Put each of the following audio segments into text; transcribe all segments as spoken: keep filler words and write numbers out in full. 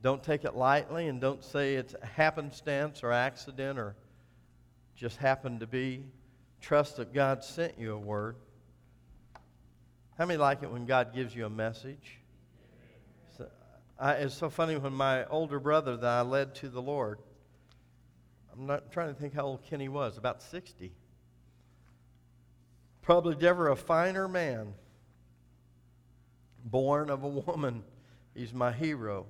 Don't take it lightly, and don't say it's happenstance or accident or just happened to be. Trust that God sent you a word. How many like it when God gives you a message? So, I, it's so funny when my older brother that I led to the Lord, I'm not trying to think how old Kenny was, about sixty. Probably never a finer man, born of a woman. He's my hero.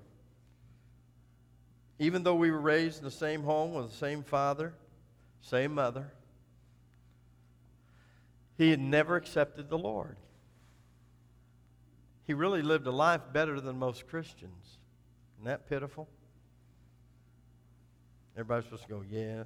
Even though we were raised in the same home with the same father, same mother, he had never accepted the Lord. He really lived a life better than most Christians. Isn't that pitiful? Everybody's supposed to go, yes.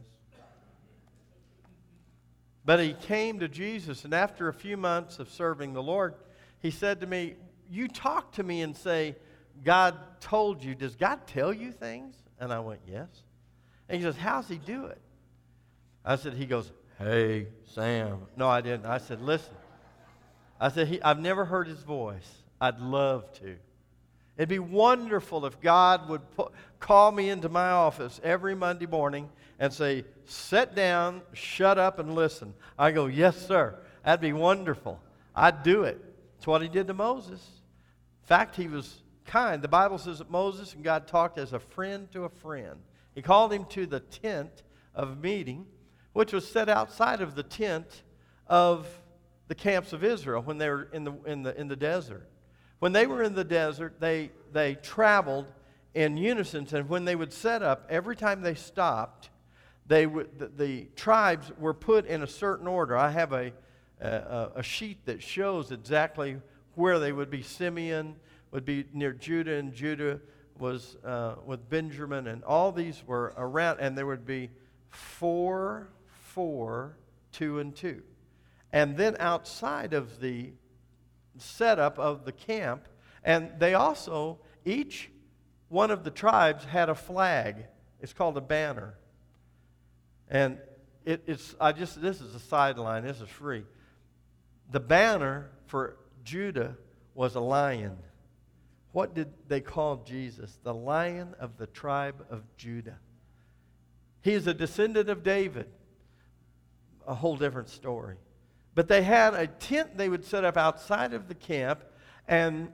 But he came to Jesus, and after a few months of serving the Lord, he said to me, you talk to me and say, God told you. Does God tell you things? And I went, yes. And he says, how's he do it? I said, he goes, hey, Sam. No, I didn't. I said, listen. I said, he, I've never heard his voice. I'd love to. It'd be wonderful if God would put, call me into my office every Monday morning and say, sit down, shut up, and listen. I go, yes, sir. That'd be wonderful. I'd do it. That's what he did to Moses. In fact, he was kind. The Bible says that Moses and God talked as a friend to a friend. He called him to the tent of meeting, which was set outside of the tent of the camps of Israel when they were in the in the in the desert. When they were in the desert, they they traveled in unison, and when they would set up, every time they stopped, they would the, the tribes were put in a certain order. I have a a, a sheet that shows exactly where they would be. Simeon would be near Judah, and Judah was uh, with Benjamin, and all these were around, and there would be four, four, two, and two. And then outside of the setup of the camp, and they also, each one of the tribes had a flag. It's called a banner. And it, it's, I just, this is a sideline, this is free. The banner for Judah was a lion. What did they call Jesus? The Lion of the tribe of Judah. He is a descendant of David. A whole different story. But they had a tent they would set up outside of the camp, and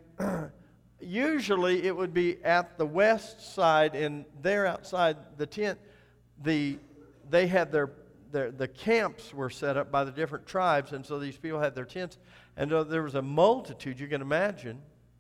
usually it would be at the west side, and there outside the tent, the they had their, their the camps were set up by the different tribes, and so these people had their tents, and uh, there was a multitude, you can imagine.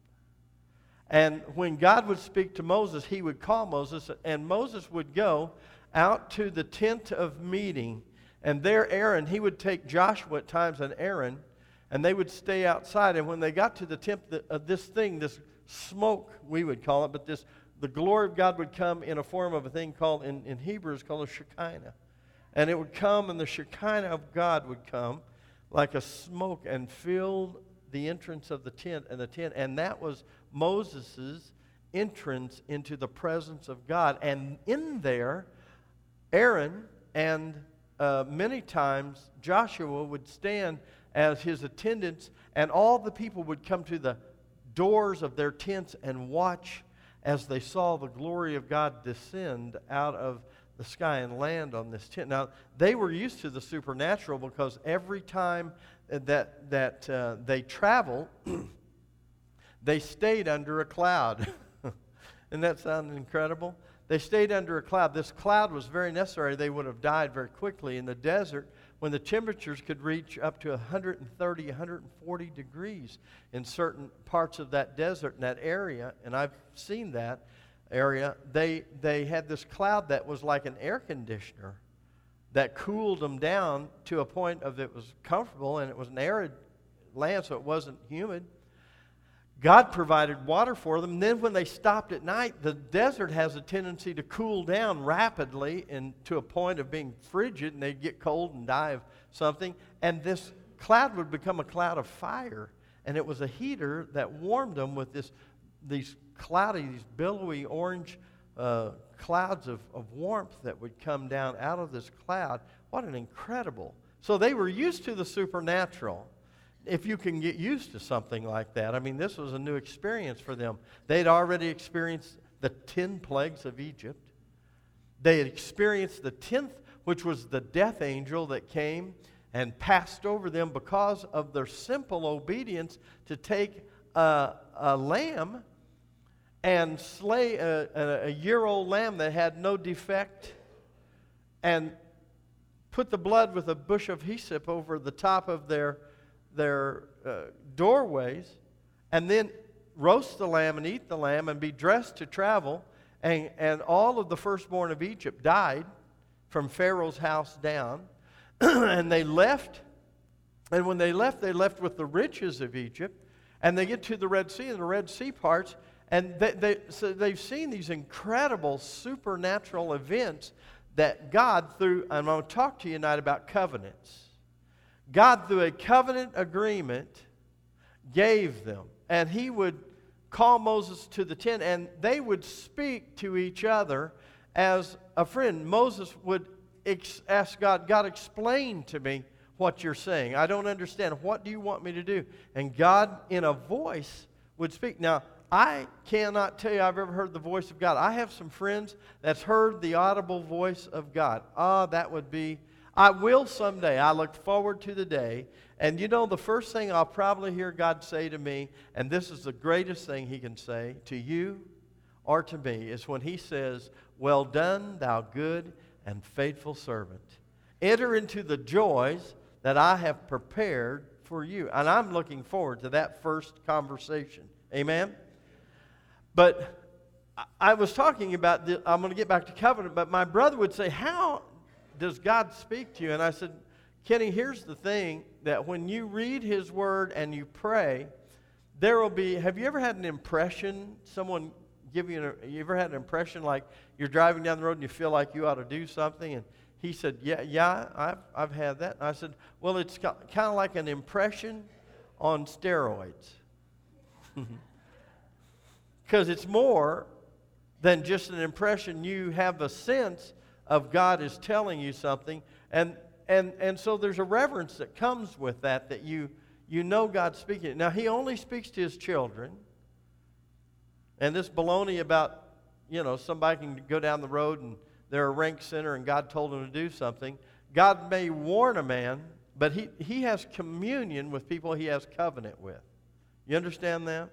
And when God would speak to Moses, he would call Moses, and Moses would go out to the tent of meeting. And there Aaron, he would take Joshua at times and Aaron, and they would stay outside. And when they got to the tent of this thing, this smoke, we would call it, but this the glory of God would come in a form of a thing called, in, in Hebrew, it's called a Shekinah. And it would come, and the Shekinah of God would come like a smoke and fill the entrance of the tent and the tent. And that was Moses' entrance into the presence of God. And in there, Aaron and Uh, many times Joshua would stand as his attendants, and all the people would come to the doors of their tents and watch as they saw the glory of God descend out of the sky and land on this tent. Now, they were used to the supernatural because every time that, that uh, they traveled, they stayed under a cloud. Doesn't that sound incredible? They stayed under a cloud. This cloud was very necessary. They would have died very quickly in the desert when the temperatures could reach up to one hundred thirty, one hundred forty degrees in certain parts of that desert, in that area, and I've seen that area. They, they had this cloud that was like an air conditioner that cooled them down to a point of it was comfortable, and it was an arid land, so it wasn't humid. God provided water for them. And then when they stopped at night, the desert has a tendency to cool down rapidly and to a point of being frigid, and they'd get cold and die of something. And this cloud would become a cloud of fire. And it was a heater that warmed them with this, these cloudy, these billowy orange uh, clouds of, of warmth that would come down out of this cloud. What an incredible. So they were used to the supernatural. If you can get used to something like that. I mean, this was a new experience for them. They'd already experienced the ten plagues of Egypt. They had experienced the tenth, which was the death angel that came and passed over them because of their simple obedience to take a, a lamb and slay a, a, a year-old lamb that had no defect and put the blood with a bush of hyssop over the top of their, their uh, doorways, and then roast the lamb and eat the lamb and be dressed to travel. And, and all of the firstborn of Egypt died from Pharaoh's house down. And they left. And when they left, they left with the riches of Egypt. And they get to the Red Sea, and the Red Sea parts. And they, they, so they've seen these incredible supernatural events that God, through, and I'm going to talk to you tonight about covenants. God, through a covenant agreement, gave them. And He would call Moses to the tent, and they would speak to each other as a friend. Moses would ex- ask God, God, explain to me what you're saying. I don't understand. What do you want me to do? And God, in a voice, would speak. Now, I cannot tell you I've ever heard the voice of God. I have some friends that's heard the audible voice of God. Ah, that would be, I will someday. I look forward to the day. And you know, the first thing I'll probably hear God say to me, and this is the greatest thing He can say to you or to me, is when He says, well done, thou good and faithful servant. Enter into the joys that I have prepared for you. And I'm looking forward to that first conversation. Amen? But I was talking about, the, I'm going to get back to covenant, but my brother would say, how does God speak to you? And I said, Kenny, here's the thing, that when you read His Word and you pray, there will be, have you ever had an impression, someone give you, an, you ever had an impression like you're driving down the road and you feel like you ought to do something? And he said, yeah, yeah, I've, I've had that. And I said, well, it's kind of like an impression on steroids. Because it's more than just an impression. You have a sense of God is telling you something. And and and so there's a reverence that comes with that, that you you know God's speaking. Now, He only speaks to His children. And this baloney about, you know, somebody can go down the road and they're a rank sinner and God told them to do something. God may warn a man, but he, he has communion with people He has covenant with. You understand that?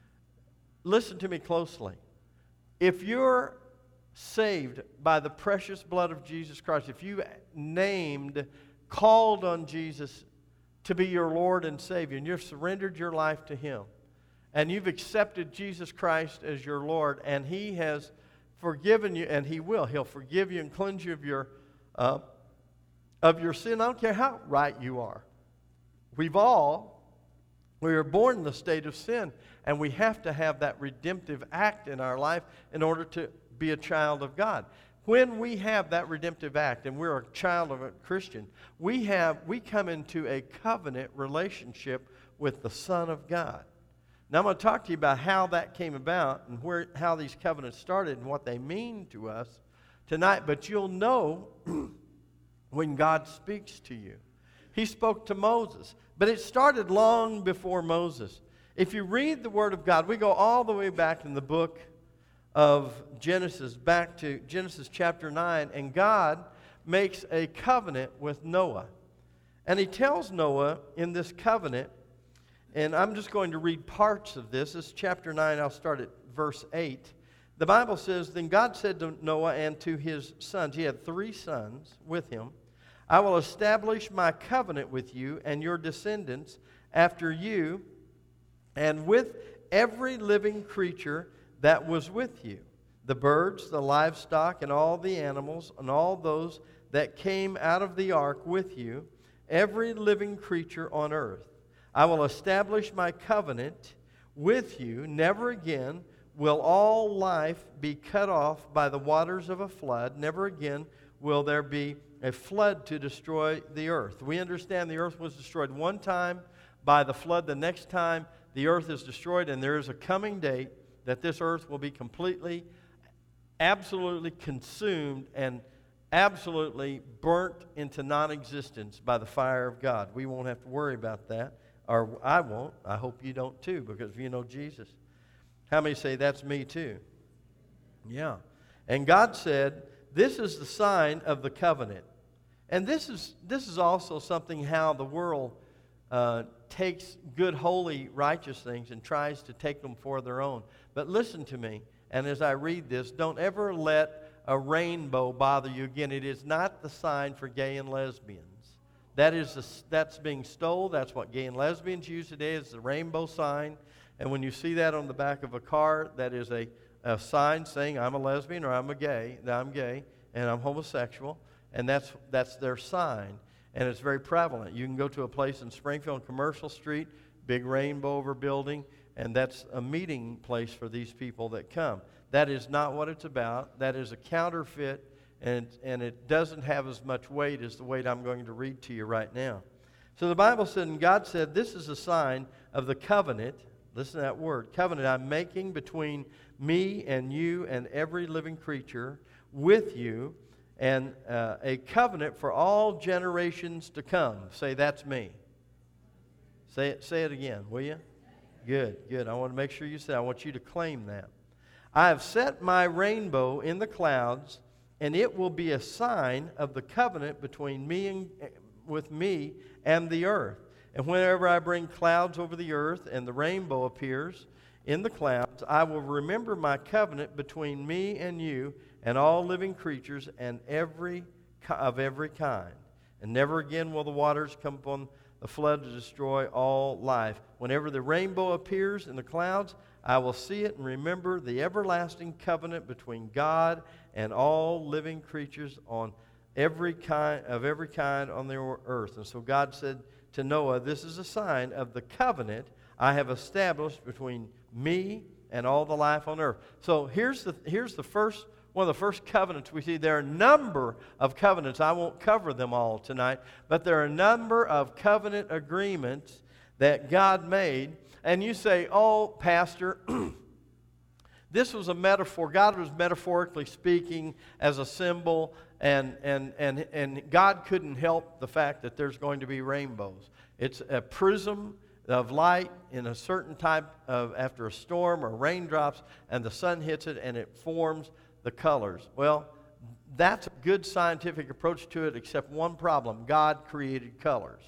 Listen to me closely. If you're saved by the precious blood of Jesus Christ, if you named, called on Jesus to be your Lord and Savior, and you've surrendered your life to Him, and you've accepted Jesus Christ as your Lord, and He has forgiven you, and He will. He'll forgive you and cleanse you of your, uh, of your sin. I don't care how right you are. We've all, we were born in the state of sin, and we have to have that redemptive act in our life in order to be a child of God. When we have that redemptive act and we're a child of a Christian, we have we come into a covenant relationship with the Son of God. Now I'm going to talk to you about how that came about and where how these covenants started and what they mean to us tonight. But you'll know when God speaks to you. He spoke to Moses, but it started long before Moses. If you read the Word of God, we go all the way back in the book of Genesis, back to Genesis chapter nine, and God makes a covenant with Noah. And He tells Noah in this covenant, and I'm just going to read parts of this. This is chapter nine, I'll start at verse eight. The Bible says, then God said to Noah and to his sons, he had three sons with him, I will establish my covenant with you and your descendants after you, and with every living creature that was with you, the birds, the livestock, and all the animals, and all those that came out of the ark with you, every living creature on earth. I will establish my covenant with you. Never again will all life be cut off by the waters of a flood. Never again will there be a flood to destroy the earth. We understand the earth was destroyed one time by the flood. The next time the earth is destroyed, and there is a coming date that this earth will be completely, absolutely consumed and absolutely burnt into non-existence by the fire of God. We won't have to worry about that, or I won't. I hope you don't too, because you know Jesus. How many say that's me too? Yeah. And God said, this is the sign of the covenant. And this is this is also something how the world uh, takes good, holy, righteous things and tries to take them for their own. But listen to me, and as I read this, don't ever let a rainbow bother you again. It is not the sign for gay and lesbians. That is the, that's being stole. That's what gay and lesbians use today, is the rainbow sign. And when you see that on the back of a car, that is a, a sign saying I'm a lesbian or I'm a gay, that I'm gay and I'm homosexual. And that's that's their sign. And it's very prevalent. You can go to a place in Springfield, Commercial Street, big rainbow over building, and that's a meeting place for these people that come. That is not what it's about. That is a counterfeit, and, and it doesn't have as much weight as the weight I'm going to read to you right now. So the Bible said, and God said, this is a sign of the covenant. Listen to that word, covenant I'm making between me and you and every living creature with you, and uh, a covenant for all generations to come. Say, that's me. Say it, say it again, will you? Good, good. I want to make sure you say, I want you to claim that. I have set my rainbow in the clouds, and it will be a sign of the covenant between me and with me and the earth. And whenever I bring clouds over the earth and the rainbow appears in the clouds, I will remember my covenant between me and you and all living creatures and every of every kind. And never again will the waters come upon the flood to destroy all life. Whenever the rainbow appears in the clouds, I will see it and remember the everlasting covenant between God and all living creatures on every kind of every kind on the earth. And so God said to Noah, this is a sign of the covenant I have established between me and all the life on earth. So here's the here's the first one of the first covenants we see. There are a number of covenants. I won't cover them all tonight, but there are a number of covenant agreements that God made. And you say, oh, Pastor, this was a metaphor. God was metaphorically speaking as a symbol, and, and, and, and God couldn't help the fact that there's going to be rainbows. It's a prism of light in a certain type of, after a storm or raindrops, and the sun hits it and it forms the colors. Well, that's a good scientific approach to it, except one problem. God created colors.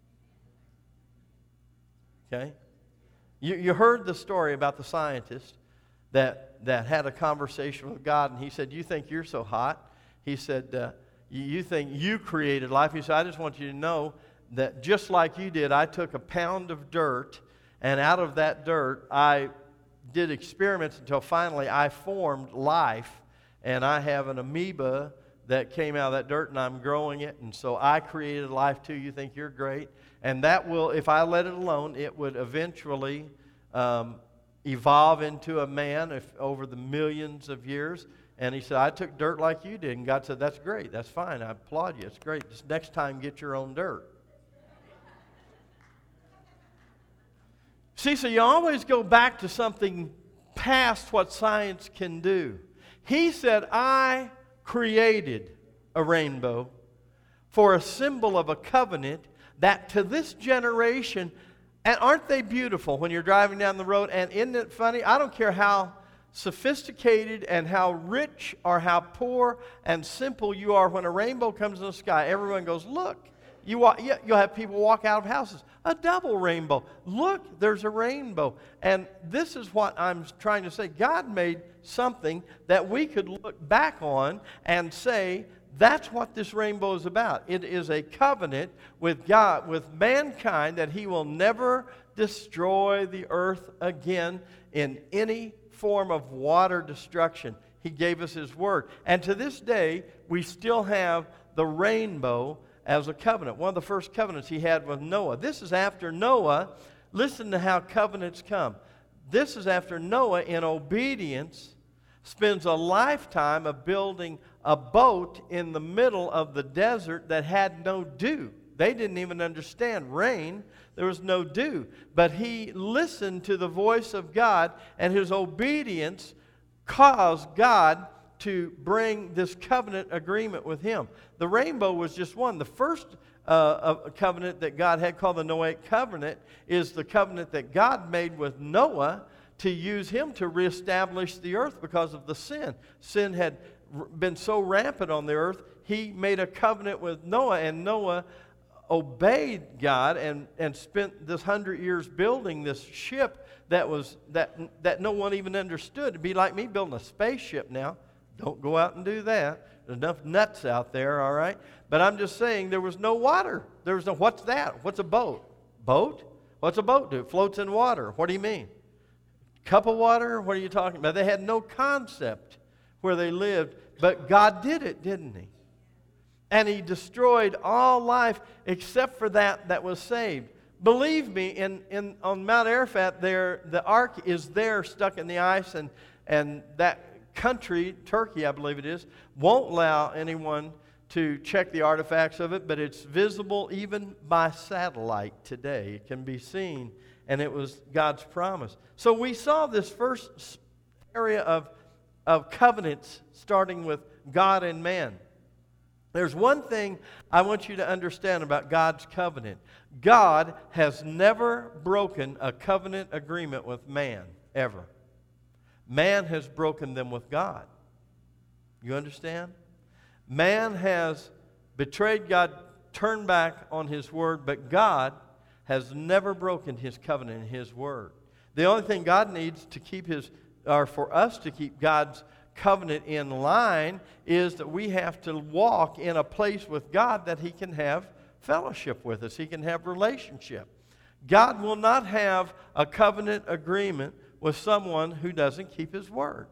Okay? You, you heard the story about the scientist that, that had a conversation with God, and he said, you think you're so hot? He said, uh, you, you think you created life? He said, I just want you to know that just like you did, I took a pound of dirt, and out of that dirt, I did experiments until finally I formed life, and I have an amoeba that came out of that dirt, and I'm growing it, and so I created life too. You think you're great? And that will, if I let it alone, it would eventually um, evolve into a man if, over the millions of years. And he said, I took dirt like you did. And God said, that's great. That's fine. I applaud you. It's great. Just next time, get your own dirt. See, so you always go back to something past what science can do. He said, I created a rainbow for a symbol of a covenant that to this generation, and aren't they beautiful when you're driving down the road? And isn't it funny? I don't care how sophisticated and how rich or how poor and simple you are. When a rainbow comes in the sky, everyone goes, look. You walk, you'll have people walk out of houses. A double rainbow. Look, there's a rainbow. And this is what I'm trying to say. God made something that we could look back on and say, that's what this rainbow is about. It is a covenant with God, with mankind, that He will never destroy the earth again in any form of water destruction. He gave us His word. And to this day, we still have the rainbow as a covenant. One of the first covenants He had with Noah. This is after Noah. Listen to how covenants come. This is after Noah, in obedience, spends a lifetime of building a boat in the middle of the desert that had no dew. They didn't even understand rain. There was no dew. But he listened to the voice of God, and his obedience caused God to bring this covenant agreement with him. The rainbow was just one. The first uh, covenant that God had, called the Noahic covenant, is the covenant that God made with Noah to use him to reestablish the earth because of the sin. Sin had r- been so rampant on the earth, he made a covenant with Noah, and Noah obeyed God and, and spent this hundred years building this ship that was that that no one even understood. It'd be like me building a spaceship now. Don't go out and do that. There's enough nuts out there, all right? But I'm just saying there was no water. There was no, what's that? What's a boat? Boat? What's a boat do? It floats in water. What do you mean? Cup of water? What are you talking about? They had no concept where they lived, but God did it, didn't he? And he destroyed all life except for that that was saved. Believe me, in, in on Mount Arafat, there the ark is there stuck in the ice, and, and that country, Turkey I believe it is, won't allow anyone to check the artifacts of it, but it's visible even by satellite today. It can be seen, and it was God's promise. So we saw this first area of, of covenants starting with God and man. There's one thing I want you to understand about God's covenant. God has never broken a covenant agreement with man, ever. Man has broken them with God. You understand? Man has betrayed God, turned back on his word, but God has never broken his covenant and his word. The only thing God needs to keep his, or for us to keep God's covenant in line, is that we have to walk in a place with God that he can have fellowship with us. He can have relationship. God will not have a covenant agreement with someone who doesn't keep his word.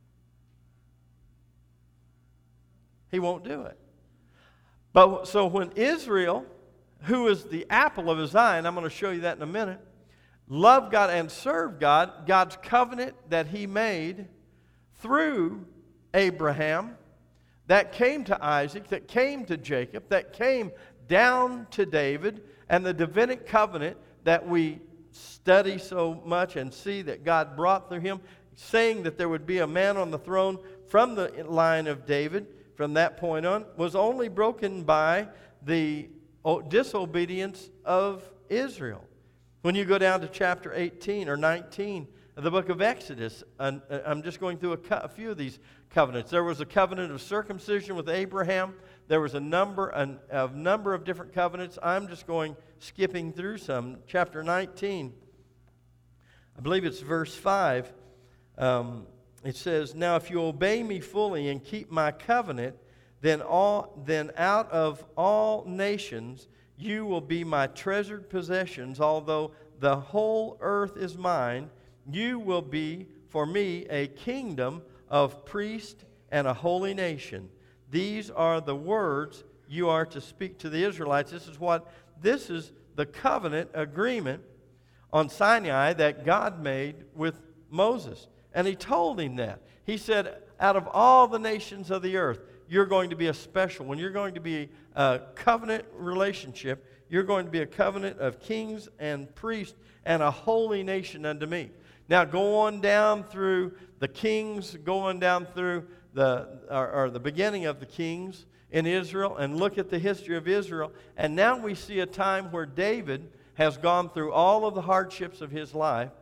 He won't do it. But so when Israel, who is the apple of his eye, and I'm going to show you that in a minute, loved God and served God, God's covenant that he made through Abraham, that came to Isaac, that came to Jacob, that came down to David, and the Davidic covenant that we study so much and see that God brought through him, saying that there would be a man on the throne from the line of David from that point on, was only broken by the disobedience of Israel. When you go down to chapter eighteen or nineteen of the book of Exodus, and I'm just going through a, co- a few of these covenants. There was a covenant of circumcision with Abraham. There was a number, an, a number of different covenants. I'm just going, skipping through some. Chapter nineteen, I believe it's verse five. Um, it says, "Now if you obey me fully and keep my covenant, then all, then out of all nations you will be my treasured possessions. Although the whole earth is mine, you will be for me a kingdom of priests and a holy nation. These are the words you are to speak to the Israelites." This is what, this is the covenant agreement on Sinai that God made with Moses. And he told him that. He said, out of all the nations of the earth, you're going to be a special one. You're going to be a covenant relationship. You're going to be a covenant of kings and priests and a holy nation unto me. Now go on down through the kings, going down through the or, or the beginning of the kings in Israel, and look at the history of Israel. And now we see a time where David has gone through all of the hardships of his life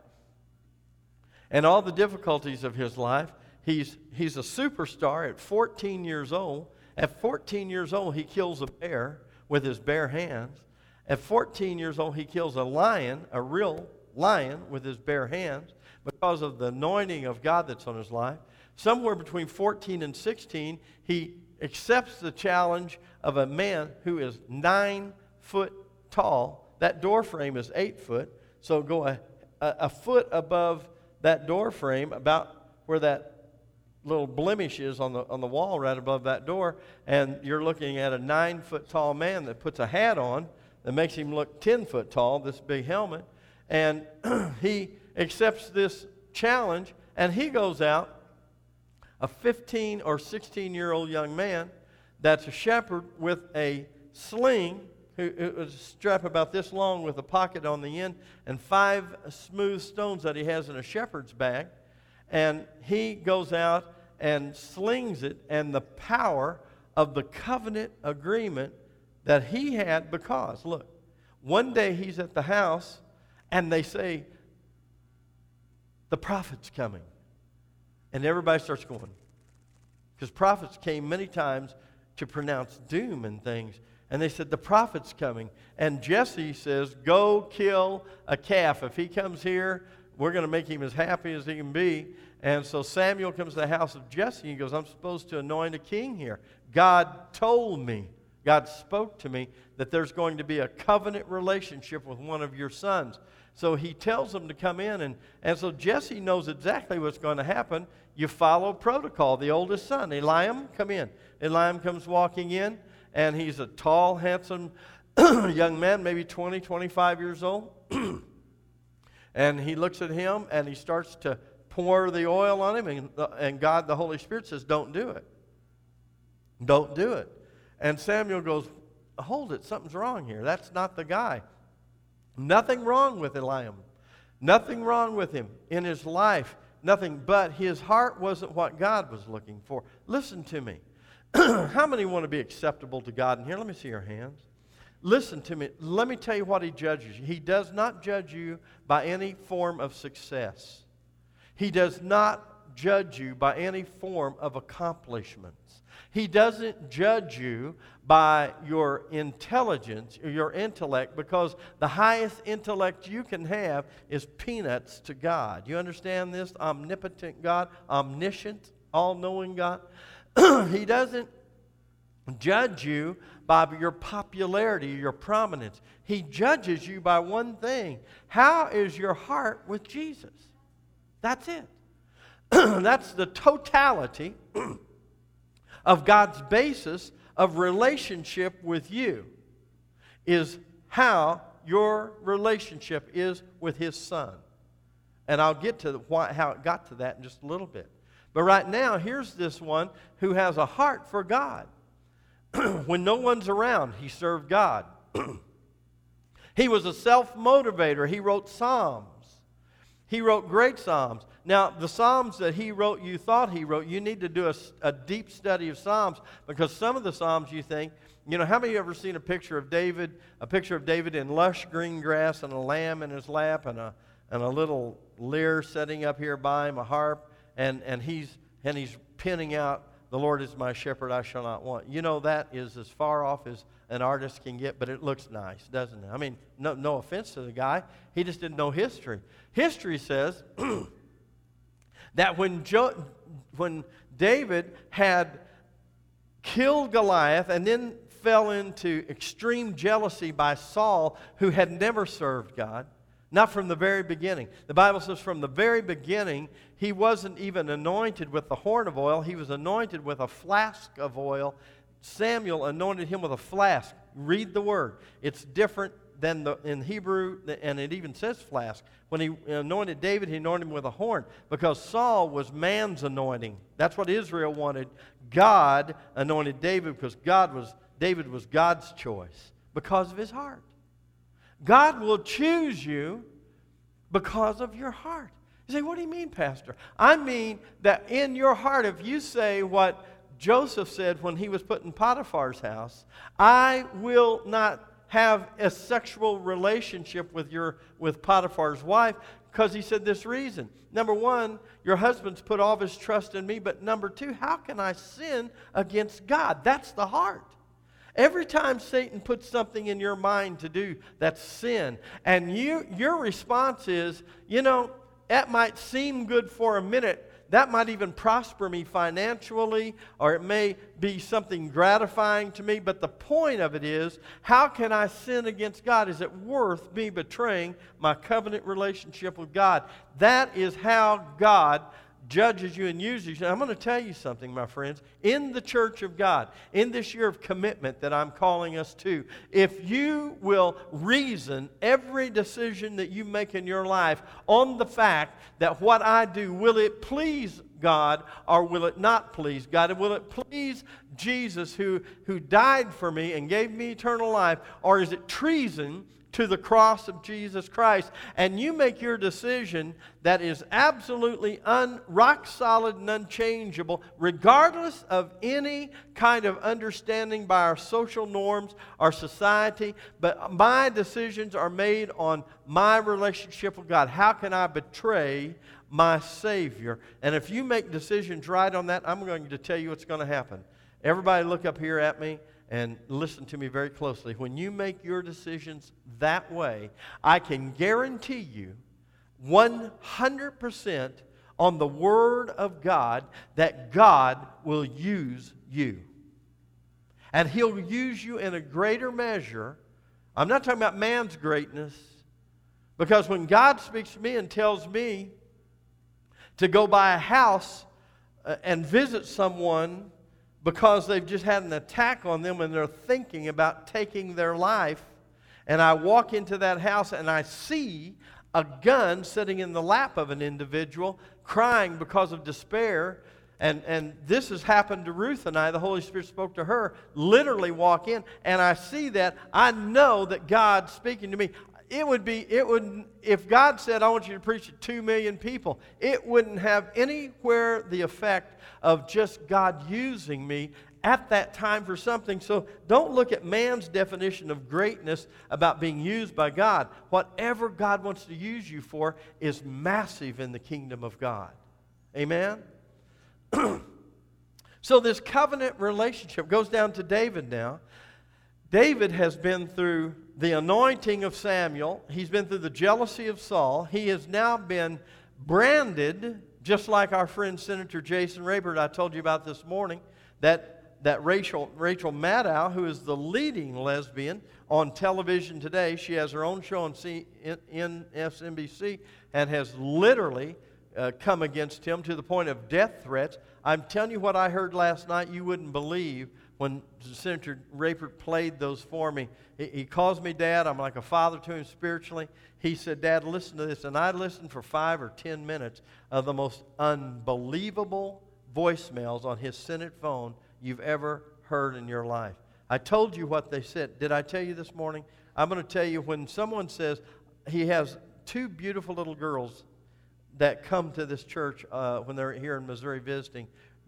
and all the difficulties of his life. He's, he's a superstar at fourteen years old. At fourteen years old, he kills a bear with his bare hands. At fourteen years old, he kills a lion, a real lion, with his bare hands because of the anointing of God that's on his life. Somewhere between fourteen and sixteen, he accepts the challenge of a man who is nine foot tall. That door frame is eight foot, so go a, a, a foot above that door frame, about where that little blemish is on the on the wall right above that door, and you're looking at a nine foot tall man that puts a hat on that makes him look ten foot tall, this big helmet, and he accepts this challenge, and he goes out, a fifteen or sixteen year old young man that's a shepherd with a sling, who was strapped about this long with a pocket on the end, and five smooth stones that he has in a shepherd's bag. And he goes out and slings it, and the power of the covenant agreement that he had, because, look, one day he's at the house, and they say, the prophet's coming. And everybody starts going. Because prophets came many times to pronounce doom and things. And they said, the prophet's coming. And Jesse says, go kill a calf. If he comes here, we're going to make him as happy as he can be. And so Samuel comes to the house of Jesse. He goes, I'm supposed to anoint a king here. God told me, God spoke to me that there's going to be a covenant relationship with one of your sons. So he tells them to come in. And, and so Jesse knows exactly what's going to happen. You follow protocol. The oldest son, Eliam, come in. Eliam comes walking in. And he's a tall, handsome young man, maybe twenty, twenty-five years old. And he looks at him, and he starts to pour the oil on him. And, and God, the Holy Spirit, says, don't do it. Don't do it. And Samuel goes, hold it, something's wrong here. That's not the guy. Nothing wrong with Eliam. Nothing wrong with him in his life. Nothing, but his heart wasn't what God was looking for. Listen to me. How many want to be acceptable to God in here? Let me see your hands. Listen to me. Let me tell you what he judges you. He does not judge you by any form of success. He does not judge you by any form of accomplishments. He doesn't judge you by your intelligence or your intellect, because the highest intellect you can have is peanuts to God. You understand this? Omnipotent God, omniscient, all-knowing God. He doesn't judge you by your popularity, your prominence. He judges you by one thing. How is your heart with Jesus? That's it. That's the totality of God's basis of relationship with you, is how your relationship is with His Son. And I'll get to why, how it got to that in just a little bit. But right now, here's this one who has a heart for God. When no one's around, he served God. He was a self-motivator. He wrote Psalms. He wrote great Psalms. Now, the Psalms that he wrote, you thought he wrote, you need to do a, a deep study of Psalms, because some of the Psalms you think, you know, how many of you ever seen a picture of David, a picture of David in lush green grass and a lamb in his lap and a, and a little lyre setting up here by him, a harp? And, and he's and he's penning out, the Lord is my shepherd, I shall not want. You know, that is as far off as an artist can get, but it looks nice, doesn't it? I mean, no, no offense to the guy. He just didn't know history. History says that when, jo- when David had killed Goliath and then fell into extreme jealousy by Saul, who had never served God, not from the very beginning. The Bible says from the very beginning, he wasn't even anointed with the horn of oil. He was anointed with a flask of oil. Samuel anointed him with a flask. Read the word. It's different than the, in Hebrew, and it even says flask. When he anointed David, he anointed him with a horn, because Saul was man's anointing. That's what Israel wanted. God anointed David because God was David was God's choice because of his heart. God will choose you because of your heart. You say, what do you mean, Pastor? I mean that in your heart, if you say what Joseph said when he was put in Potiphar's house, I will not have a sexual relationship with your with Potiphar's wife, because he said this reason. Number one, your husband's put all of his trust in me, but number two, how can I sin against God? That's the heart. Every time Satan puts something in your mind to do, that's sin. And you, your response is, you know, that might seem good for a minute. That might even prosper me financially, or it may be something gratifying to me. But the point of it is, how can I sin against God? Is it worth me betraying my covenant relationship with God? That is how God judges you and uses you. I'm going to tell you something, my friends. In the church of God, in this year of commitment that I'm calling us to, if you will reason every decision that you make in your life on the fact that what I do, will it please God or will it not please God? And will it please Jesus who, who died for me and gave me eternal life, or is it treason to the cross of Jesus Christ? And you make your decision that is absolutely un, rock solid and unchangeable, regardless of any kind of understanding by our social norms, our society. But my decisions are made on my relationship with God. How can I betray my Savior. And if you make decisions right on that, I'm going to tell you what's going to happen. Everybody look up here at me and listen to me very closely. When you make your decisions that way, I can guarantee you one hundred percent on the Word of God that God will use you. And He'll use you in a greater measure. I'm not talking about man's greatness, because when God speaks to me and tells me to go buy a house uh, and visit someone because they've just had an attack on them and they're thinking about taking their life, and I walk into that house and I see a gun sitting in the lap of an individual crying because of despair, and, and this has happened to Ruth and I. The Holy Spirit spoke to her, literally walk in, and I see that. I know that God's speaking to me. It would be, it would, if God said, I want you to preach to two million people, it wouldn't have anywhere the effect of just God using me at that time for something. So don't look at man's definition of greatness about being used by God. Whatever God wants to use you for is massive in the kingdom of God. Amen? So this covenant relationship goes down to David now. David has been through the anointing of Samuel. He's been through the jealousy of Saul. He has now been branded, just like our friend Senator Jason Rayburn I told you about this morning, that, that Rachel, Rachel Maddow, who is the leading lesbian on television today. She has her own show on C, N S N B C and has literally uh, come against him to the point of death threats. I'm telling you what I heard last night you wouldn't believe. When Senator Rayford played those for me, he, he calls me Dad. I'm like a father to him spiritually. He said, Dad, listen to this. And I listened for five or ten minutes of the most unbelievable voicemails on his Senate phone you've ever heard in your life. I told you what they said. Did I tell you this morning? I'm going to tell you, when someone says he has two beautiful little girls that come to this church uh, when they're here in Missouri visiting,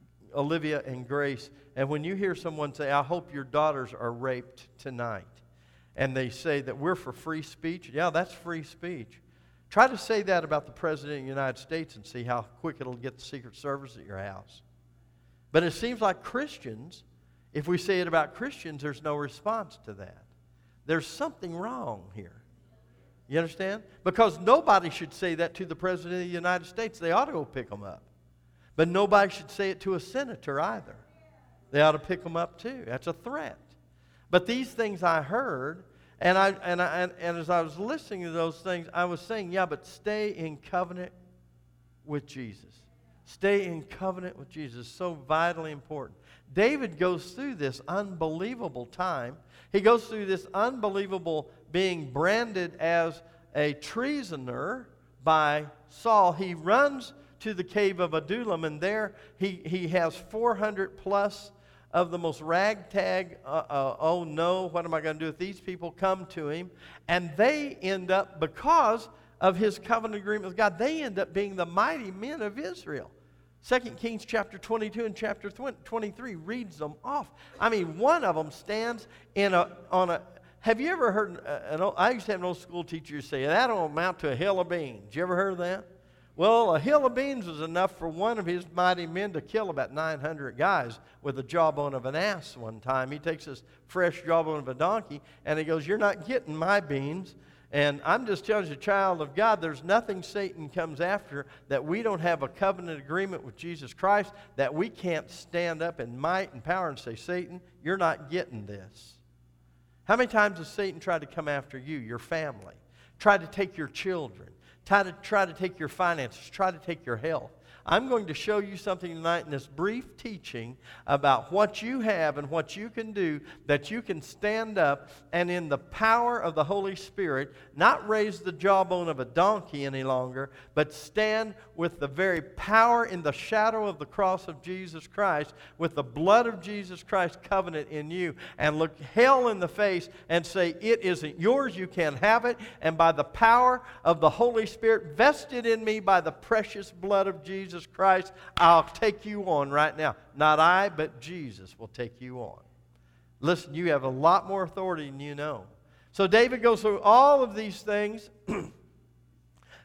Olivia and Grace, and when you hear someone say, I hope your daughters are raped tonight, and they say that we're for free speech, yeah, that's free speech. Try to say that about the President of the United States and see how quick it'll get the Secret Service at your house. But it seems like Christians, if we say it about Christians, there's no response to that. There's something wrong here. You understand? Because nobody should say that to the President of the United States. They ought to go pick them up. But nobody should say it to a senator either. They ought to pick them up too. That's a threat. But these things I heard, and I and I and, and as I was listening to those things, I was saying, yeah, but stay in covenant with Jesus. Stay in covenant with Jesus. So vitally important. David goes through this unbelievable time. He goes through this unbelievable being branded as a treasoner by Saul. He runs to the cave of Adullam, and there he, he has four hundred plus of the most ragtag, uh, uh, oh no, what am I going to do with these people, come to him. And they end up, because of his covenant agreement with God, they end up being the mighty men of Israel. Second Kings chapter twenty-two and chapter twenty-three reads them off. I mean, one of them stands in a on a, have you ever heard, an old, I used to have an old school teacher say, that don't amount to a hill of beans. You ever heard of that? Well, a hill of beans was enough for one of his mighty men to kill about nine hundred guys with the jawbone of an ass one time. He takes this fresh jawbone of a donkey, and he goes, you're not getting my beans. And I'm just telling you, child of God, there's nothing Satan comes after that we don't have a covenant agreement with Jesus Christ, that we can't stand up in might and power and say, Satan, you're not getting this. How many times has Satan tried to come after you, your family, tried to take your children, Try to, try to take your finances. Try to take your health. I'm going to show you something tonight in this brief teaching about what you have and what you can do, that you can stand up and in the power of the Holy Spirit, not raise the jawbone of a donkey any longer, but stand with the very power in the shadow of the cross of Jesus Christ, with the blood of Jesus Christ covenant in you, and look hell in the face and say, it isn't yours, you can't have it, and by the power of the Holy Spirit vested in me by the precious blood of Jesus Jesus Christ, I'll take you on right now. Not I, but Jesus will take you on. Listen, you have a lot more authority than you know. So David goes through all of these things,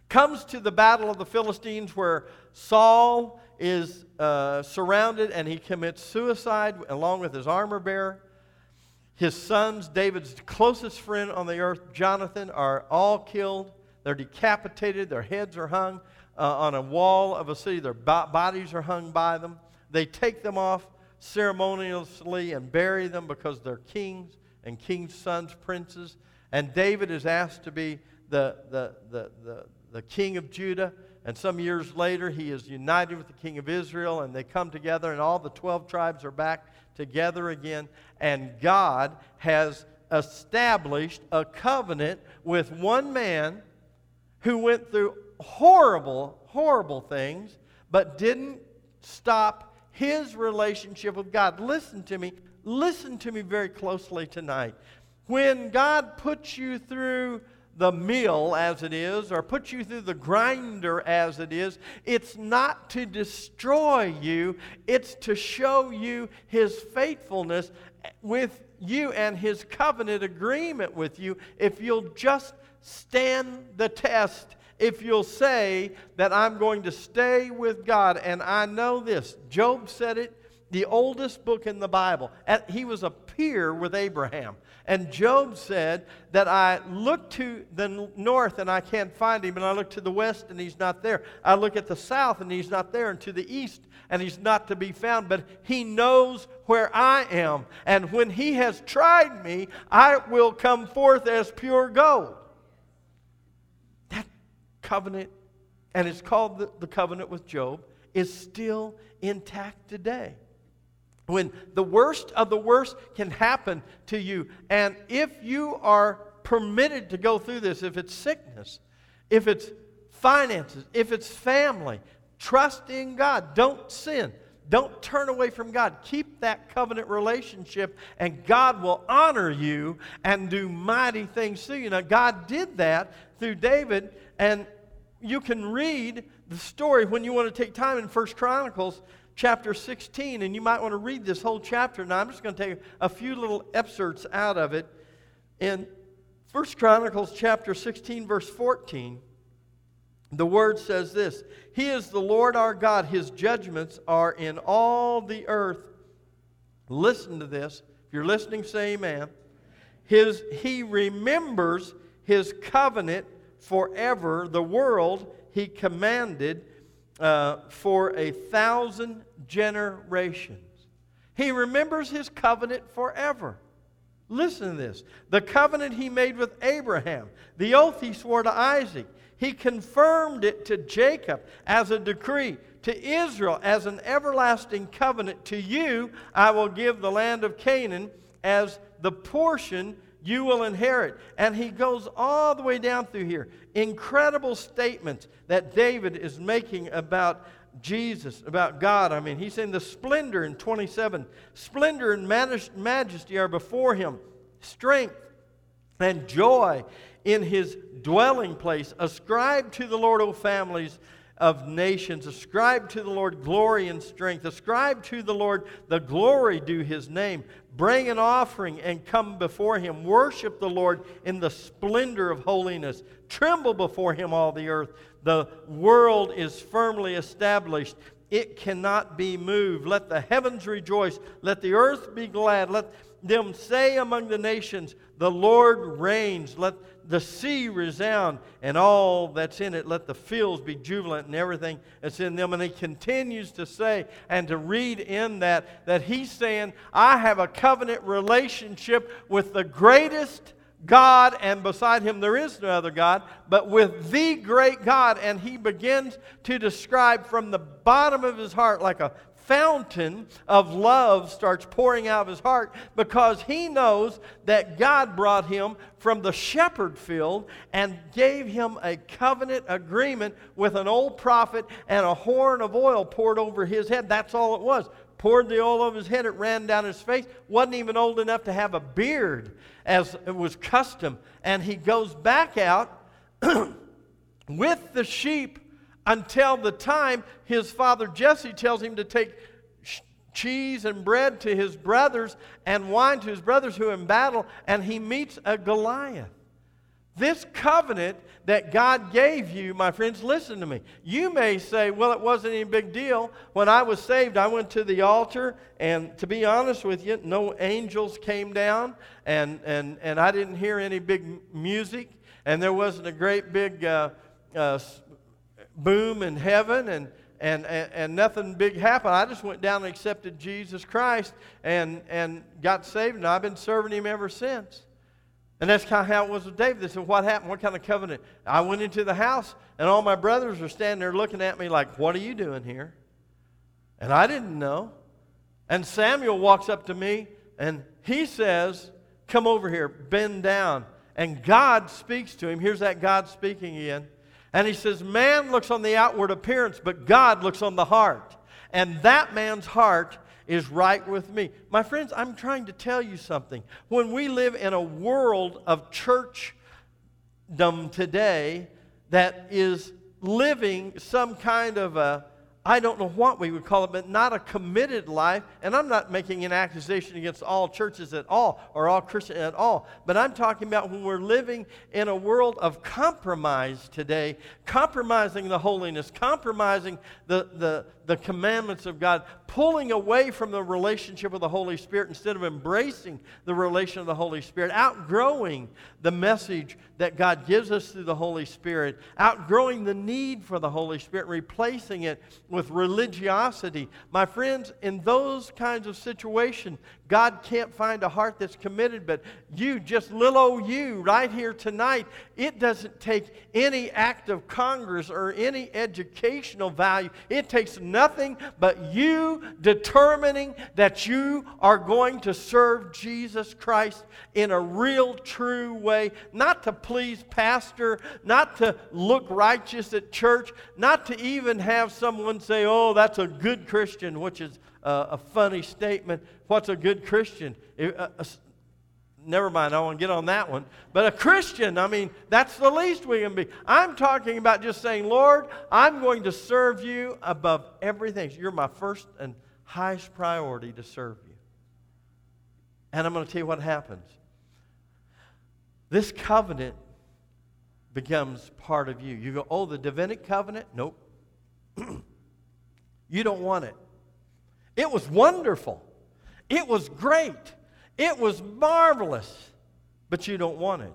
comes to the battle of the Philistines where Saul is uh, surrounded and he commits suicide along with his armor bearer. His sons, David's closest friend on the earth, Jonathan, are all killed. They're decapitated. Their heads are hung uh, on a wall of a city. Their bo- bodies are hung by them. They take them off ceremoniously and bury them because they're kings and kings' sons, princes. And David is asked to be the, the, the, the, the king of Judah. And some years later, he is united with the king of Israel, and they come together, and all the twelve tribes are back together again. And God has established a covenant with one man who went through horrible, horrible things, but didn't stop his relationship with God. Listen to me. Listen to me very closely tonight. When God puts you through the mill, as it is, or puts you through the grinder, as it is, it's not to destroy you. It's to show you His faithfulness with you and His covenant agreement with you. If you'll just stand the test, if you'll say that I'm going to stay with God. And I know this. Job said it, the oldest book in the Bible. And he was a peer with Abraham. And Job said that I look to the north and I can't find him, and I look to the west and he's not there. I look at the south and he's not there, and to the east and he's not to be found. But he knows where I am. And when he has tried me, I will come forth as pure gold. That covenant, and it's called the, the covenant with Job, is still intact today. When the worst of the worst can happen to you, and if you are permitted to go through this, if it's sickness, if it's finances, if it's family, trust in God. Don't sin. Don't turn away from God. Keep that covenant relationship, and God will honor you and do mighty things through you. Now, God did that through David, and you can read the story when you want to take time in First Chronicles chapter sixteen, and you might want to read this whole chapter. Now, I'm just going to take a few little excerpts out of it. In First Chronicles chapter sixteen, verse fourteen, the word says this: He is the Lord our God. His judgments are in all the earth. Listen to this. If you're listening, say amen. His, he remembers His covenant forever. The world He commanded uh, for a thousand generations. He remembers His covenant forever. Listen to this. The covenant He made with Abraham, the oath He swore to Isaac, He confirmed it to Jacob as a decree, to Israel as an everlasting covenant. To you I will give the land of Canaan as the portion you will inherit. And he goes all the way down through here. Incredible statements that David is making about Jesus, about God. I mean, he's saying the splendor in twenty-seven. Splendor and majesty are before Him. Strength and joy in His dwelling place. Ascribe to the Lord, O families of nations. Ascribe to the Lord glory and strength. Ascribe to the Lord the glory due His name. Bring an offering and come before Him. Worship the Lord in the splendor of holiness. Tremble before Him, all the earth. The world is firmly established. It cannot be moved. Let the heavens rejoice. Let the earth be glad. Let them say among the nations, the Lord reigns. Let the sea resound and all that's in it. Let the fields be jubilant and everything that's in them. And he continues to say and to read in that, that he's saying, I have a covenant relationship with the greatest God, and beside Him there is no other God, but with the great God. And he begins to describe from the bottom of his heart, like a fountain of love starts pouring out of his heart, because he knows that God brought him from the shepherd field and gave him a covenant agreement with an old prophet, and a horn of oil poured over his head. That's all it was. Poured the oil over his head, it ran down his face. Wasn't even old enough to have a beard, as it was custom. And he goes back out with the sheep until the time his father Jesse tells him to take sh- cheese and bread to his brothers and wine to his brothers who are in battle, and he meets a Goliath. This covenant that God gave you, my friends, listen to me. You may say, well, it wasn't any big deal. When I was saved, I went to the altar, and to be honest with you, no angels came down, and, and, and I didn't hear any big music, and there wasn't a great big uh, uh, boom in heaven, and, and, and, and nothing big happened. I just went down and accepted Jesus Christ and, and got saved, and I've been serving Him ever since. And that's kind of how it was with David. They said, what happened? What kind of covenant? I went into the house, and all my brothers were standing there looking at me like, what are you doing here? And I didn't know. And Samuel walks up to me, and he says, come over here, bend down. And God speaks to him. Here's that God speaking again. And he says, man looks on the outward appearance, but God looks on the heart. And that man's heart is right with me. My friends, I'm trying to tell you something. When we live in a world of churchdom today that is living some kind of a, I don't know what we would call it, but not a committed life. And I'm not making an accusation against all churches at all or all Christians at all. But I'm talking about when we're living in a world of compromise today, compromising the holiness, compromising the, the, the commandments of God, pulling away from the relationship with the Holy Spirit instead of embracing the relation of the Holy Spirit, outgrowing the message that God gives us through the Holy Spirit, outgrowing the need for the Holy Spirit, replacing it with religiosity. My friends, in those kinds of situations, God can't find a heart that's committed, but you, just little old you, right here tonight, it doesn't take any act of Congress or any educational value. It takes nothing but you determining that you are going to serve Jesus Christ in a real, true way, not to please pastor, not to look righteous at church, not to even have someone say, oh, that's a good Christian, which is uh, a funny statement. What's a good Christian? It, uh, uh, never mind, I won't get on that one. But a Christian, I mean, that's the least we can be. I'm talking about just saying, Lord, I'm going to serve you above everything. You're my first and highest priority to serve you. And I'm going to tell you what happens. This covenant becomes part of you. You go, oh, the Davidic covenant? Nope. You don't want it. It was wonderful. It was great. It was marvelous. But you don't want it.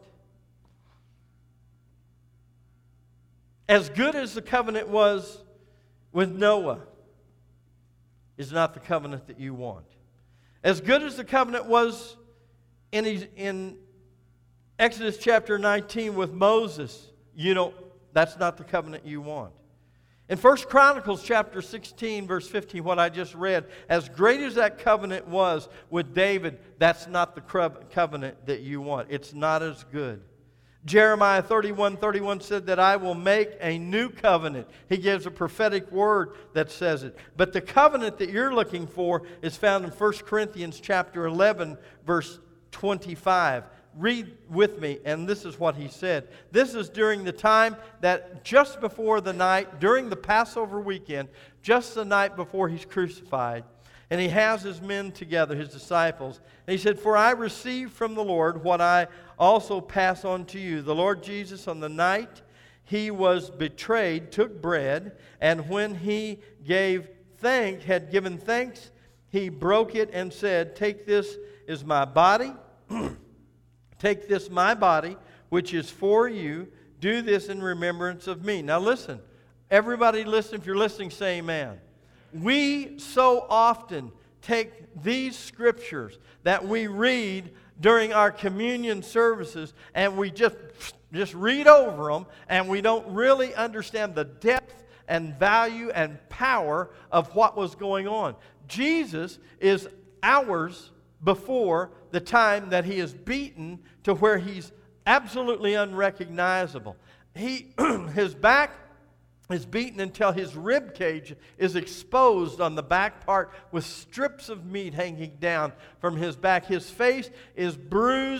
As good as the covenant was with Noah, is not the covenant that you want. As good as the covenant was in, in Exodus chapter nineteen with Moses, you know, that's not the covenant you want. In First Chronicles chapter sixteen, verse fifteen, what I just read, as great as that covenant was with David, that's not the covenant that you want. It's not as good. Jeremiah thirty-one thirty-one said that I will make a new covenant. He gives a prophetic word that says it. But the covenant that you're looking for is found in First Corinthians chapter eleven, verse twenty-five. Read with me, and this is what he said. This is during the time that just before the night, during the Passover weekend, just the night before he's crucified, and he has his men together, his disciples. And he said, for I received from the Lord what I also pass on to you. The Lord Jesus, on the night he was betrayed, took bread, and when he gave thanks, had given thanks, he broke it and said, take this is my body. Take this, my body, which is for you. Do this in remembrance of me. Now listen. Everybody listen. If you're listening, say amen. We so often take these scriptures that we read during our communion services and we just, just read over them and we don't really understand the depth and value and power of what was going on. Jesus is hours before the time that he is beaten to where he's absolutely unrecognizable. He, his back is beaten until his rib cage is exposed on the back part with strips of meat hanging down from his back. His face is bruised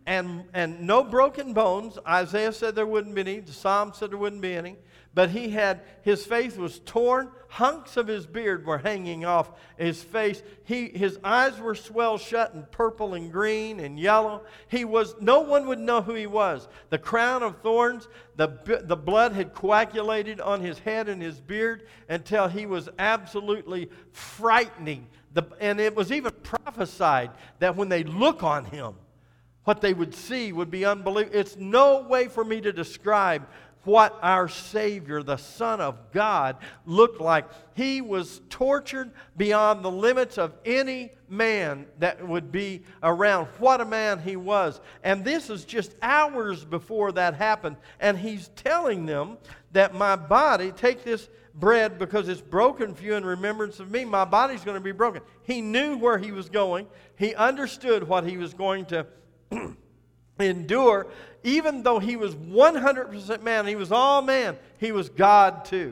and, and no broken bones. Isaiah said there wouldn't be any. The Psalm said there wouldn't be any. But he had, his face was torn. Hunks of his beard were hanging off his face. He, his eyes were swelled shut in purple and green and yellow. He was, no one would know who he was. The crown of thorns, the, the blood had coagulated on his head and his beard until he was absolutely frightening. The, and it was even prophesied that when they look on him, what they would see would be unbelievable. It's no way for me to describe what our Savior, the Son of God, looked like. He was tortured beyond the limits of any man that would be around. What a man he was. And this is just hours before that happened. And he's telling them that my body, take this bread because it's broken for you in remembrance of me. My body's going to be broken. He knew where he was going. He understood what he was going to endure. Even though he was one hundred percent man, he was all man, he was God too.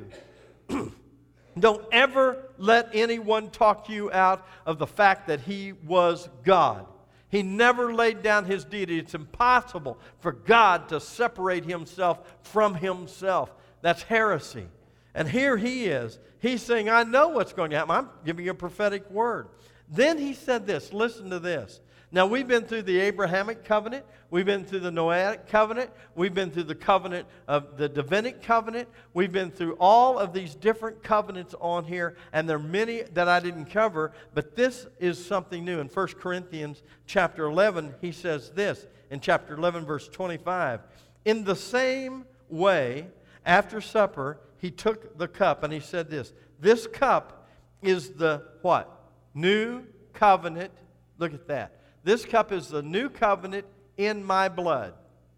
Don't ever let anyone talk you out of the fact that he was God. He never laid down his deity. It's impossible for God to separate himself from himself. That's heresy. And here he is. He's saying, I know what's going to happen. I'm giving you a prophetic word. Then he said this. Listen to this. Now, we've been through the Abrahamic covenant. We've been through the Noahic covenant. We've been through the covenant of the Davidic covenant. We've been through all of these different covenants on here, and there are many that I didn't cover, but this is something new. In First Corinthians chapter eleven, he says this, in chapter eleven, verse twenty-five, in the same way, after supper, he took the cup, and he said this, this cup is the what? New covenant. Look at that. This cup is the new covenant in my blood.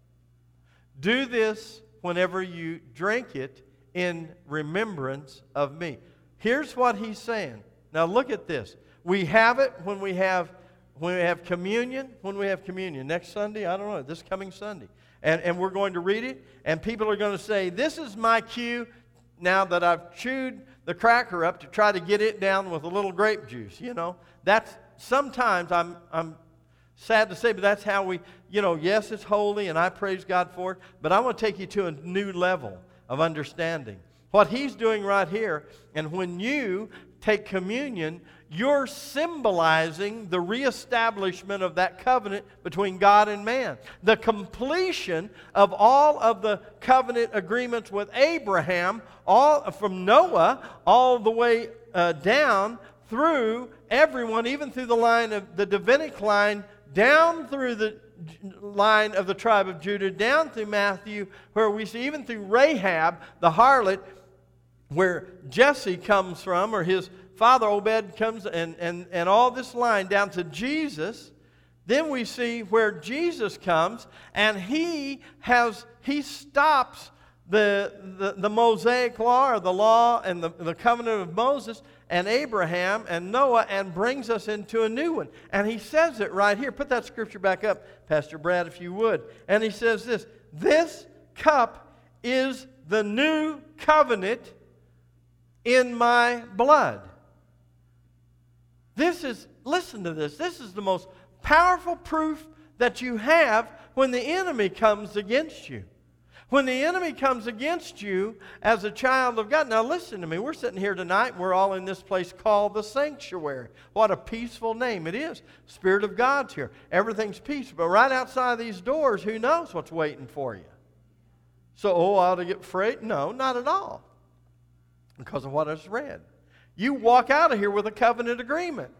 Do this whenever you drink it in remembrance of me. Here's what he's saying. Now look at this. We have it when we have when we have communion. When we have communion next Sunday, I don't know, this coming Sunday, and and we're going to read it, and people are going to say, "This is my cue." Now that I've chewed the cracker up to try to get it down with a little grape juice, you know, that's sometimes I'm I'm. sad to say, but that's how we, you know, yes, it's holy, and I praise God for it, but I want to take you to a new level of understanding. What he's doing right here, and when you take communion, you're symbolizing the reestablishment of that covenant between God and man. The completion of all of the covenant agreements with Abraham, all from Noah, all the way uh, down through everyone, even through the line of the Davidic line, down through the line of the tribe of Judah, down through Matthew, where we see even through Rahab, the harlot, where Jesse comes from, or his father Obed comes, and, and, and all this line down to Jesus. Then we see where Jesus comes, and he has he stops the, the, the Mosaic law, or the law and the, the covenant of Moses, and Abraham and Noah, and brings us into a new one. And he says it right here. Put that scripture back up, Pastor Brad, if you would. And he says this, this cup is the new covenant in my blood. This is, listen to this, this is the most powerful proof that you have when the enemy comes against you. When the enemy comes against you as a child of God. Now listen to me. We're sitting here tonight. We're all in this place called the sanctuary. What a peaceful name it is. Spirit of God's here. Everything's peaceful. But right outside these doors, who knows what's waiting for you? So, oh, I ought to get afraid? No, not at all. Because of what I just read. You walk out of here with a covenant agreement.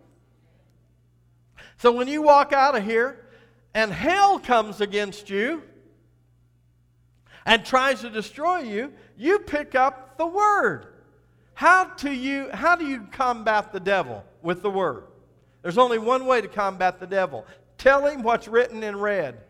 So when you walk out of here and hell comes against you, and tries to destroy you, you pick up the Word. How do you, how do you combat the devil? With the Word. There's only one way to combat the devil. Tell him what's written in red.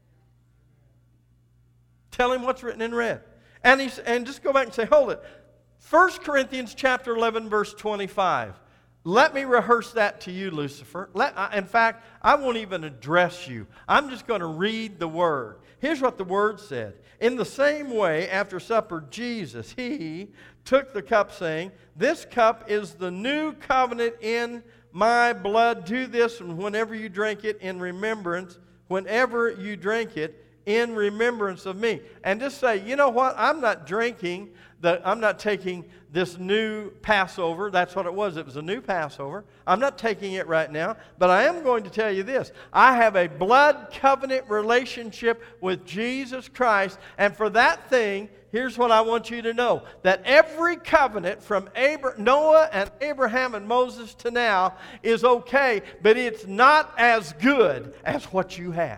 Tell him what's written in red. And, he's, and just go back and say, hold it. First Corinthians chapter eleven, verse twenty-five. Let me rehearse that to you, Lucifer. Let, in fact, I won't even address you. I'm just going to read the Word. Here's what the Word said. In the same way, after supper, Jesus, He took the cup, saying, this cup is the new covenant in my blood. Do this, and whenever you drink it, in remembrance whenever you drink it in remembrance of me. And just say, you know what, I'm not drinking, the, I'm not taking this new Passover. That's what it was. It was a new Passover. I'm not taking it right now, but I am going to tell you this. I have a blood covenant relationship with Jesus Christ, and for that thing, here's what I want you to know, that every covenant from Abra- Noah and Abraham and Moses to now is okay, but it's not as good as what you have.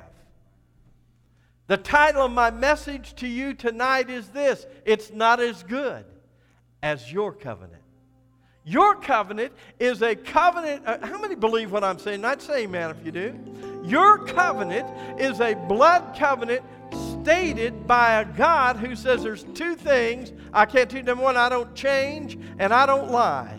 The title of my message to you tonight is this: it's not as good as your covenant. Your covenant is a covenant. Uh, how many believe what I'm saying? I'd say amen if you do. Your covenant is a blood covenant stated by a God who says there's two things I can't do. Number one, I don't change and I don't lie.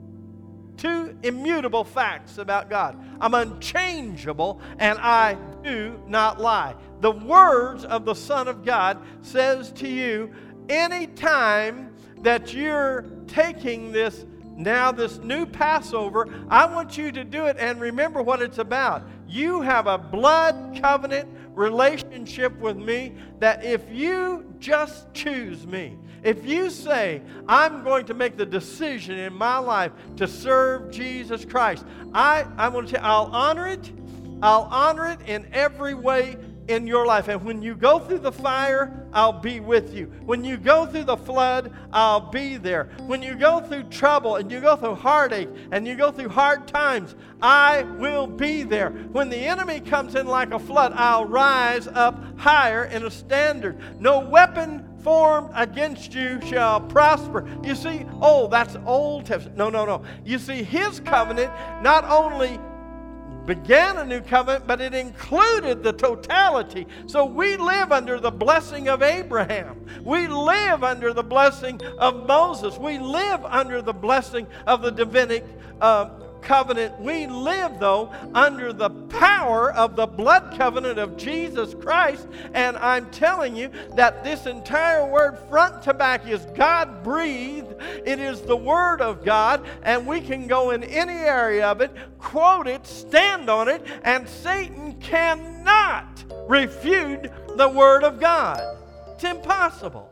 Two immutable facts about God. I'm unchangeable and I do not lie. The words of the Son of God says to you, anytime that you're taking this, now this new Passover, I want you to do it and remember what it's about. You have a blood covenant relationship with me that if you just choose me, if you say, I'm going to make the decision in my life to serve Jesus Christ, I, I want to tell you, I'll honor it. I'll honor it in every way in your life. And when you go through the fire, I'll be with you. When you go through the flood, I'll be there. When you go through trouble and you go through heartache and you go through hard times, I will be there. When the enemy comes in like a flood, I'll rise up higher in a standard. No weapon formed against you shall prosper. You see, oh, that's Old Testament. No, no, no. You see, his covenant not only began a new covenant, but it included the totality. So we live under the blessing of Abraham. We live under the blessing of Moses. We live under the blessing of the Davidic uh, covenant. We live, though, under the power of the blood covenant of Jesus Christ. And I'm telling you that this entire word, front to back, is God-breathed. It is the Word of God, and we can go in any area of it, quote it, stand on it, and Satan cannot refute the Word of God. It's impossible.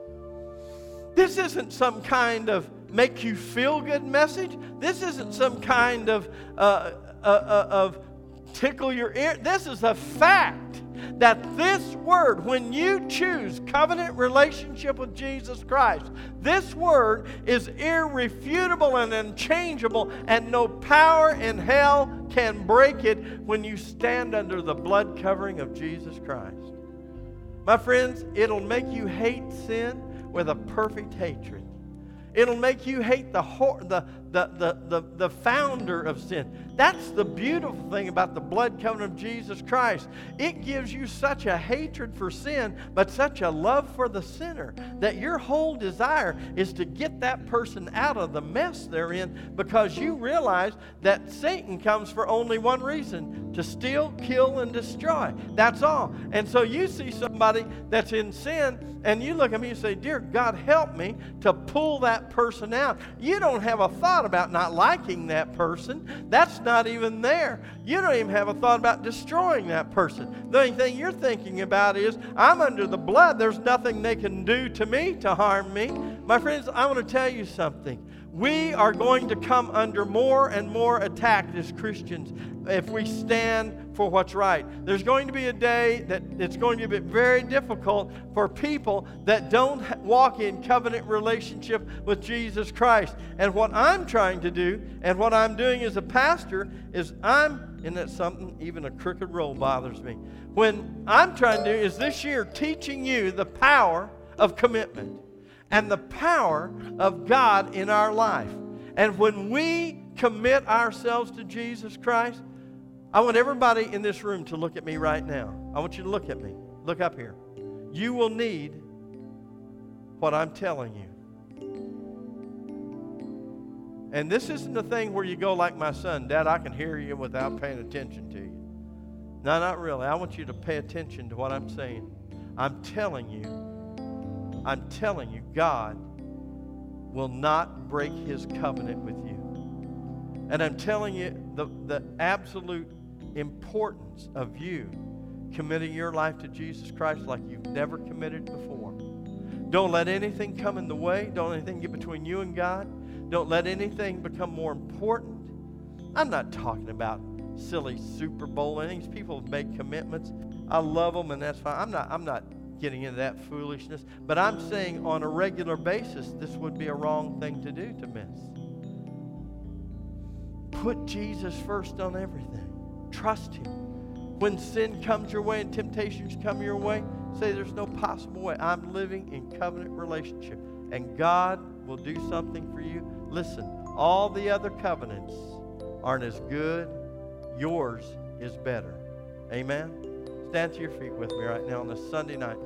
This isn't some kind of make you feel good message. This isn't some kind of uh, uh, uh, of tickle your ear. This is a fact that this word, when you choose covenant relationship with Jesus Christ, this word is irrefutable and unchangeable, and no power in hell can break it when you stand under the blood covering of Jesus Christ. My friends, it'll make you hate sin with a perfect hatred. It'll make you hate the, the, the, the, the, the founder of sin. That's the beautiful thing about the blood covenant of Jesus Christ. It gives you such a hatred for sin, but such a love for the sinner, that your whole desire is to get that person out of the mess they're in, because you realize that Satan comes for only one reason: to steal, kill, and destroy. That's all. And so you see somebody that's in sin, and you look at me and say, "Dear God, help me to pull that person out." You don't have a thought about not liking that person. That's not even there. You don't even have a thought about destroying that person. The only thing you're thinking about is, I'm under the blood. There's nothing they can do to me to harm me. My friends, I want to tell you something. We are going to come under more and more attack as Christians if we stand for what's right. There's going to be a day that it's going to be very difficult for people that don't walk in covenant relationship with Jesus Christ. And what I'm trying to do, and what I'm doing as a pastor, is I'm, and that's something, even a crooked roll bothers me. When I'm trying to do is this year teaching you the power of commitment and the power of God in our life. And when we commit ourselves to Jesus Christ, I want everybody in this room to look at me right now. I want you to look at me. Look up here. You will need what I'm telling you. And this isn't the thing where you go like my son, "Dad, I can hear you without paying attention to you." No, not really. I want you to pay attention to what I'm saying. I'm telling you, I'm telling you, God will not break His covenant with you. And I'm telling you the, the absolute importance of you committing your life to Jesus Christ like you've never committed before. Don't let anything come in the way. Don't let anything get between you and God. Don't let anything become more important. I'm not talking about silly Super Bowl innings. People have made commitments. I love them, and that's fine. I'm not, I'm not getting into that foolishness. But I'm saying on a regular basis, this would be a wrong thing to do to miss. Put Jesus first on everything. Trust Him. When sin comes your way and temptations come your way, say there's no possible way. I'm living in covenant relationship, and God will do something for you. Listen, all the other covenants aren't as good. Yours is better. Amen? Stand to your feet with me right now on this Sunday night.